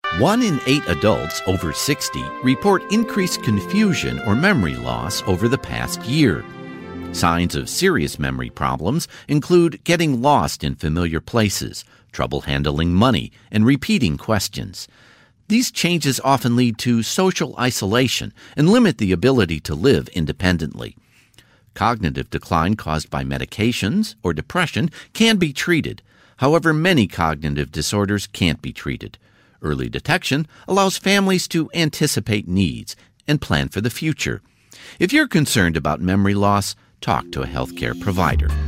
1 in 8 adults over 60 report increased confusion or memory loss over the past year. Signs of serious memory problems include getting lost in familiar places, trouble handling money, and repeating questions. These changes often lead to social isolation and limit the ability to live independently. Cognitive decline caused by medications or depression can be treated. However, many cognitive disorders can't be treated. Early detection allows families to anticipate needs and plan for the future. If you're concerned about memory loss, talk to a healthcare provider.